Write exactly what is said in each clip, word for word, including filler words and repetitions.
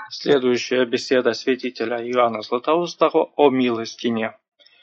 Следующая беседа святителя Иоанна Златоустого о милостине.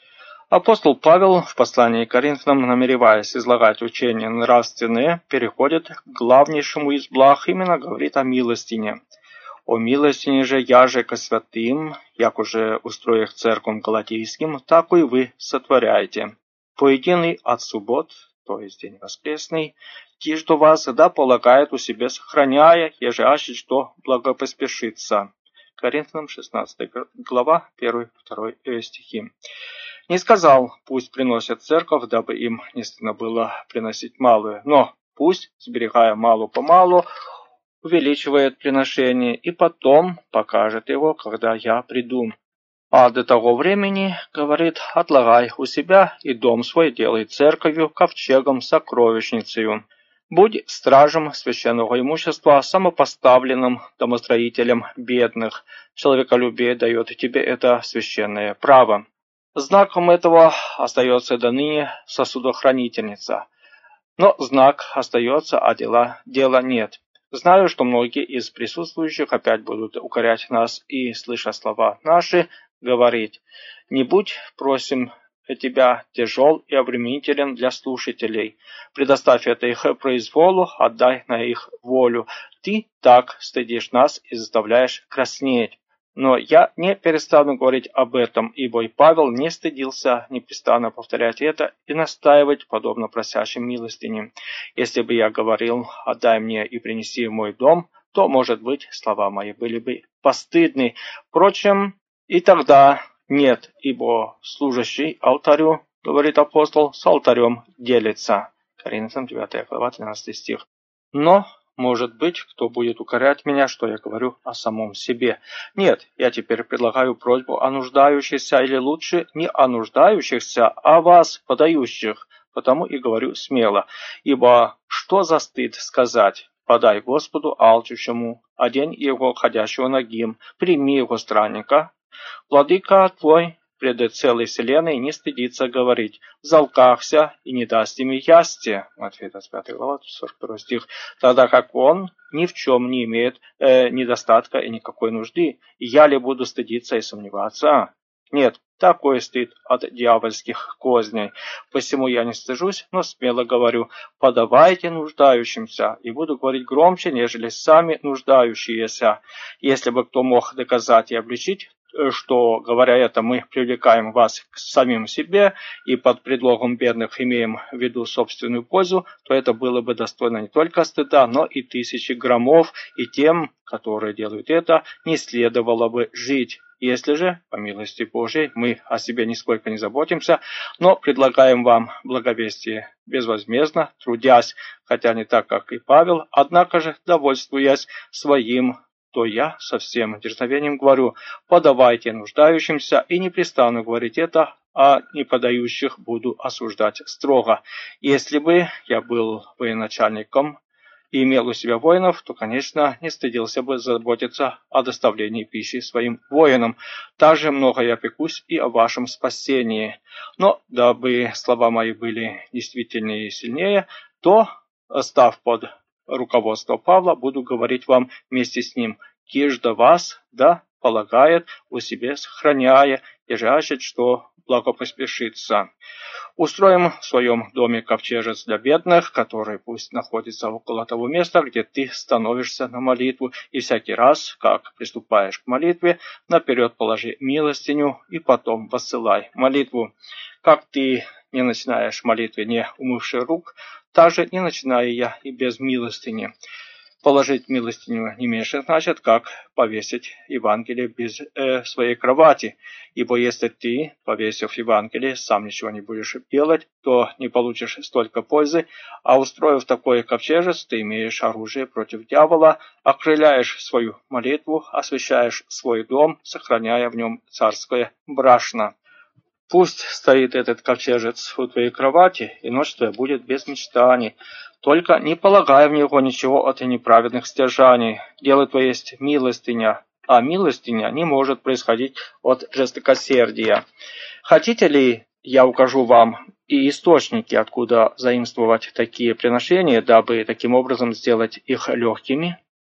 Апостол Павел в послании к Коринфянам, намереваясь излагать учения нравственные, переходит к главнейшему из благ, именно говорит о милостине. О милостине же яже ко святым, як уже устроих церквам галатийским, так и вы сотворяете. Поединый от суббот, то есть день воскресный, ти, что вас да полагает у себя сохраняя, еже аще что благопоспешится. Коринфянам шестнадцатая глава, первый-второй стихи. Не сказал, пусть приносят церковь, дабы им не стыдно было приносить малую, но пусть, сберегая малу-помалу, увеличивает приношение, и потом покажет его, когда я приду. А до того времени, говорит, отлагай у себя и дом свой делай церковью, ковчегом, сокровищницею. Будь стражем священного имущества, самопоставленным домостроителем бедных. Человеколюбие дает тебе это священное право. Знаком этого остается до ныне сосудохранительница. Но знак остается, а дела, дела нет. Знаю, что многие из присутствующих опять будут укорять нас и, слыша слова наши, говорить: «Не будь, просим тебя, тяжел и обременителен для слушателей. Предоставь это их произволу, отдай на их волю. Ты так стыдишь нас и заставляешь краснеть». Но я не перестану говорить об этом, ибо и Павел не стыдился непрестанно повторять это и настаивать, подобно просящим милостыне. Если бы я говорил: «Отдай мне и принеси в мой дом», то, может быть, слова мои были бы постыдны. Впрочем, и тогда нет, ибо служащий алтарю, говорит апостол, с алтарем делится. Коринфянам девятая глава, тринадцатый стих. Но может быть, кто будет укорять меня, что я говорю о самом себе. Нет, я теперь предлагаю просьбу о нуждающихся, или лучше не о нуждающихся, а о вас, подающих. Потому и говорю смело. Ибо что за стыд сказать: «Подай Господу алчущему, одень его ходящего нагим, прими его странника». Владыка твой пред целой вселенной не стыдится говорить: «Залкахся и не даст им ясти». Матфея двадцать пятая глава, сорок первый стих. Тогда как он ни в чем не имеет э, недостатка и никакой нужды. И я ли буду стыдиться и сомневаться? Нет, такой стыд от дьявольских козней. Посему я не стыжусь, но смело говорю: подавайте нуждающимся, и буду говорить громче, нежели сами нуждающиеся. Если бы кто мог доказать и обличить, что, говоря это, мы привлекаем вас к самим себе и под предлогом бедных имеем в виду собственную пользу, то это было бы достойно не только стыда, но и тысячи громов, и тем, которые делают это, не следовало бы жить. Если же, по милости Божией, мы о себе нисколько не заботимся, но предлагаем вам благовестие безвозмездно, трудясь, хотя не так, как и Павел, однако же довольствуясь своим, то я со всем дерзновением говорю: подавайте нуждающимся, и не перестану говорить это, а не подающих буду осуждать строго. Если бы я был военачальником и имел у себя воинов, то, конечно, не стыдился бы заботиться о доставлении пищи своим воинам. Также много я пекусь и о вашем спасении. Но, дабы слова мои были действительнее и сильнее, то, став под руководство Павла, буду говорить вам вместе с ним: «Кижда вас, да полагает у себя сохраняя, и жажет, что благопоспешится». Устроим в своем доме ковчежец для бедных, который пусть находится около того места, где ты становишься на молитву, и всякий раз, как приступаешь к молитве, наперед положи милостиню и потом воссылай молитву. Как ты не начинаешь молитвы, не умывши рук, так же не начинаю я и без милостыни. Положить милостыню не меньше значит, как повесить Евангелие без э, своей кровати. Ибо если ты, повесив Евангелие, сам ничего не будешь делать, то не получишь столько пользы, а устроив такой ковчежец, ты имеешь оружие против дьявола, окрыляешь свою молитву, освящаешь свой дом, сохраняя в нем царское брашно. Пусть стоит этот ковчежец у твоей кровати, и ночь твоя будет без мечтаний. Только не полагай в него ничего от неправедных стяжаний. Дело твое есть милостыня, а милостыня не может происходить от жестокосердия. Хотите ли, я укажу вам и источники, откуда заимствовать такие приношения, дабы таким образом сделать их легкими?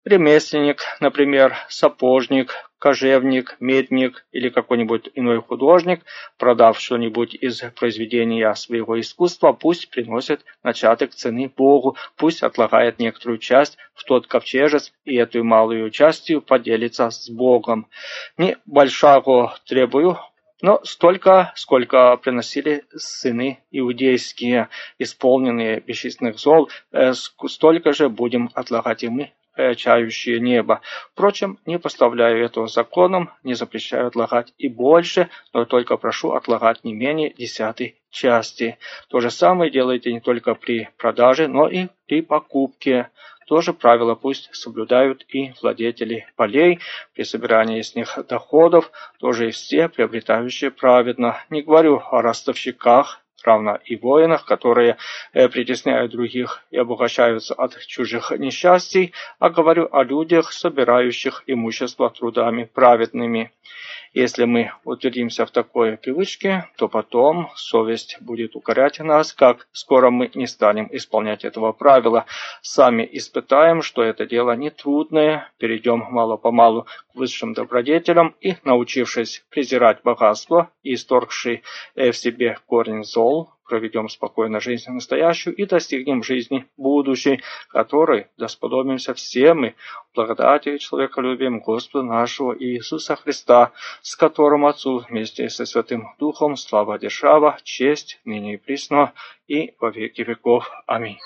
Ремесленник, например, сапожник, кожевник, медник или какой-нибудь иной художник, продав что-нибудь из произведения своего искусства, пусть приносит начаток цены Богу, пусть отлагает некоторую часть в тот ковчежец и эту малую частью поделится с Богом. Не большого требую, но столько, сколько приносили сыны иудейские, исполненные бесчисленных зол, столько же будем отлагать и мы, чающее небо. Впрочем, не поставляю этого законом, не запрещаю отлагать и больше, но только прошу отлагать не менее десятой части. То же самое делайте не только при продаже, но и при покупке. То же правило пусть соблюдают и владетели полей при собирании с них доходов, тоже и все приобретающие праведно. Не говорю о ростовщиках, равно и воинах, которые э, притесняют других и обогащаются от чужих несчастий, а говорю о людях, собирающих имущество трудами праведными. Если мы утвердимся в такой привычке, то потом совесть будет укорять нас, как скоро мы не станем исполнять этого правила. Сами испытаем, что это дело нетрудное, перейдем мало-помалу к высшим добродетелям и, научившись презирать богатство и исторгши в себе корень зол, проведем спокойно жизнь настоящую и достигнем жизни будущей, которой досподобимся все мы, благодатью и человеколюбием Господа нашего Иисуса Христа, с которым Отцу вместе со Святым Духом слава, держава, честь, ныне и присно, и во веки веков. Аминь.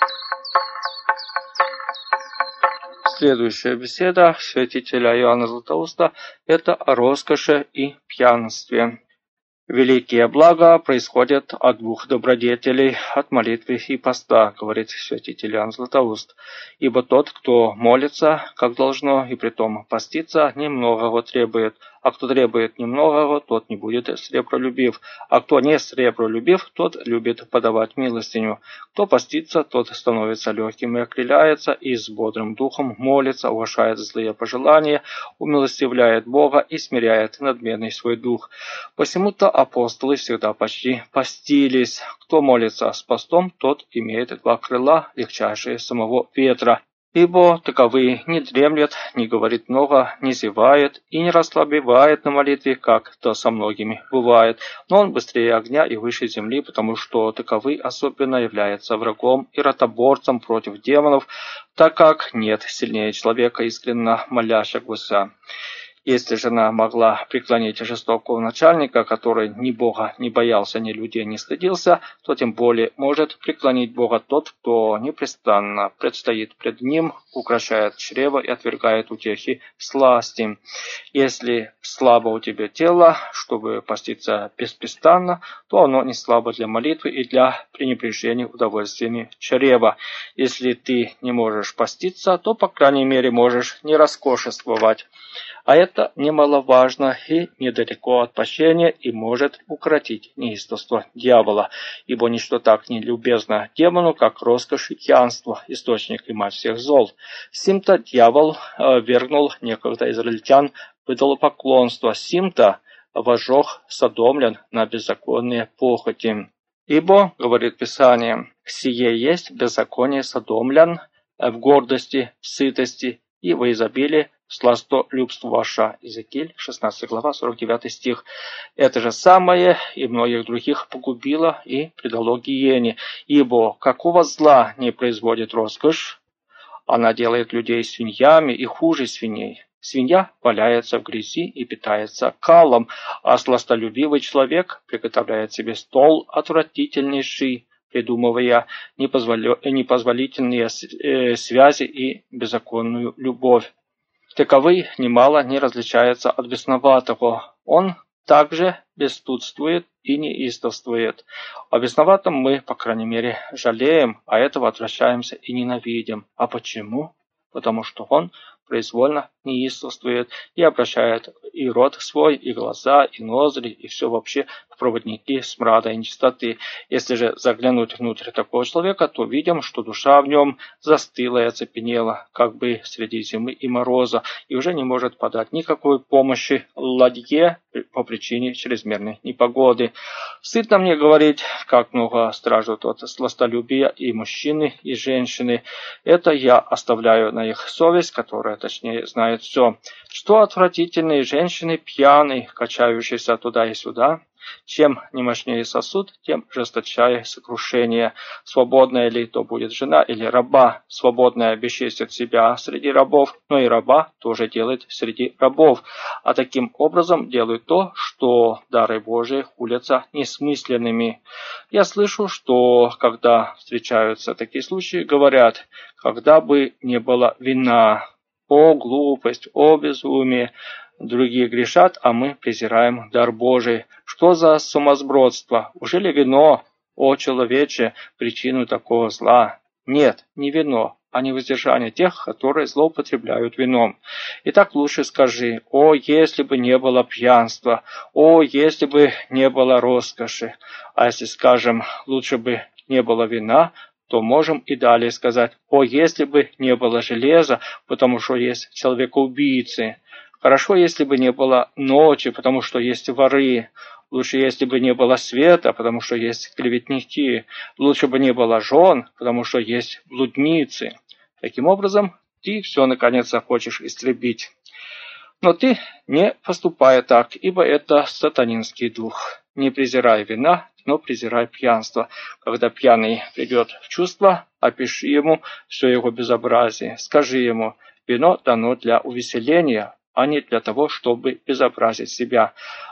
Следующая беседа святителя Иоанна Златоуста – это о роскоши и пьянстве. Великие блага происходят от двух добродетелей, от молитвы и поста, говорит святитель Иоанн Златоуст. Ибо тот, кто молится, как должно, и притом постится, немногого требует. А кто требует немногого, тот не будет сребролюбив. А кто не сребролюбив, тот любит подавать милостиню. Кто постится, тот становится легким и окрыляется, и с бодрым духом молится, уважает злые пожелания, умилостивляет Бога и смиряет надменный свой дух. Посему-то апостолы всегда почти постились. Кто молится с постом, тот имеет два крыла, легчайшие самого ветра. Ибо таковые не дремлет, не говорит много, не зевает и не расслабевает на молитве, как то со многими бывает. Но он быстрее огня и выше земли, потому что таковый особенно является врагом и ротоборцем против демонов, так как нет сильнее человека, искренно молящегося. Если жена могла преклонить жестокого начальника, который ни Бога не боялся, ни людей не стыдился, то тем более может преклонить Бога тот, кто непрестанно предстоит пред ним, укращает чрево и отвергает утехи сласти. Если слабо у тебя тело, чтобы поститься беспрестанно, то оно не слабо для молитвы и для пренебрежения удовольствиями чрева. Если ты не можешь поститься, то, по крайней мере, можешь не роскошествовать. А это немаловажно и недалеко от прощения и может укротить неистовство дьявола, ибо ничто так не любезно демону, как роскошь и пьянство, источник и мать всех зол. Сим-то дьявол э, вергнул некогда израильтян в идолопоклонство, сим-то вожег содомлян на беззаконные похоти. Ибо, говорит Писание, сие есть беззаконие содомлян в гордости, в сытости и во изобилии, сластолюбство ваше. Иезекииль, шестнадцатая глава, сорок девятый стих. Это же самое и многих других погубило и предало гиене. Ибо какого зла не производит роскошь? Она делает людей свиньями и хуже свиней. Свинья валяется в грязи и питается калом, а сластолюбивый человек приготовляет себе стол отвратительнейший, придумывая непозволительные связи и беззаконную любовь. Таковый немало не различается от бесноватого. Он также бесстыдствует и неистовствует. О бесноватом мы, по крайней мере, жалеем, а этого отвращаемся и ненавидим. А почему? Потому что он произвольно неистовствует и обращает и рот свой, и глаза, и ноздри, и все вообще в проводники смрада и нечистоты. Если же заглянуть внутрь такого человека, то видим, что душа в нем застыла и оцепенела, как бы среди зимы и мороза, и уже не может подать никакой помощи ладье по причине чрезмерной непогоды. Стыдно мне говорить, как много страждут от сластолюбия и мужчины, и женщины. Это я оставляю на их совесть, которая точнее, знает все. Что отвратительные женщины пьяные, качающиеся туда и сюда. Чем немощнее сосуд, тем жесточае сокрушение. Свободная ли то будет жена или раба. Свободная бесчестит себя среди рабов, но и раба тоже делает среди рабов. А таким образом делают то, что дары Божии хулятся несмысленными. Я слышу, что когда встречаются такие случаи, говорят, когда бы не было вина, о глупость, о безумие. Другие грешат, а мы презираем дар Божий. Что за сумасбродство? Ужели вино, о человече, причину такого зла? Нет, не вино, а невоздержание тех, которые злоупотребляют вином. Итак, лучше скажи, о, если бы не было пьянства, о, если бы не было роскоши. А если скажем, лучше бы не было вина, то можем и далее сказать, о, если бы не было железа, потому что есть человекоубийцы. Хорошо, если бы не было ночи, потому что есть воры. Лучше, если бы не было света, потому что есть клеветники. Лучше бы не было жен, потому что есть блудницы. Таким образом, ты все, наконец, захочешь истребить. Но ты не поступай так, ибо это сатанинский дух. Не презирай вина, но презирай пьянство. Когда пьяный придет в чувство, опиши ему все его безобразие. Скажи ему, вино дано для увеселения, а не для того, чтобы безобразить себя,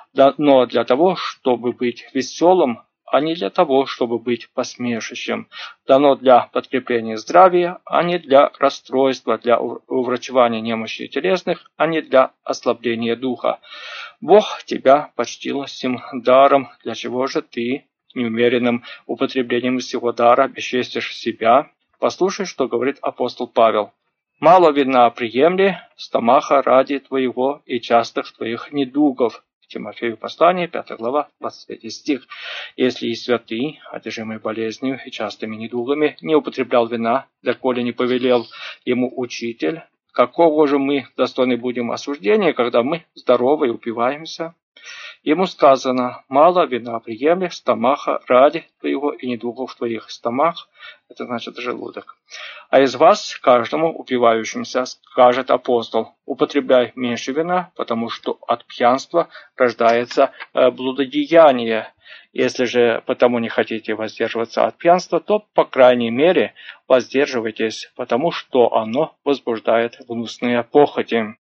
но для того, чтобы быть веселым, а не для того, чтобы быть посмешищем. Дано для подкрепления здравия, а не для расстройства, для уврачевания немощей телесных, а не для ослабления духа. Бог тебя почтил сим даром, для чего же ты неумеренным употреблением всего дара бесчестишь себя? Послушай, что говорит апостол Павел. «Мало вина приемли, стомаха ради твоего и частых твоих недугов». Тимофею послание, пятая глава, двадцать третий стих. «Если и святый, одержимый болезнью и частыми недугами, не употреблял вина, доколе не повелел ему учитель, какого же мы достойны будем осуждения, когда мы здоровы и упиваемся?» Ему сказано, мало вина приемлешь, стомаха ради твоего и недугов твоих. Стомах – это значит желудок. А из вас, каждому упивающимся, скажет апостол, употребляй меньше вина, потому что от пьянства рождается блудодеяние. Если же потому не хотите воздерживаться от пьянства, то, по крайней мере, воздерживайтесь, потому что оно возбуждает гнусные похоти.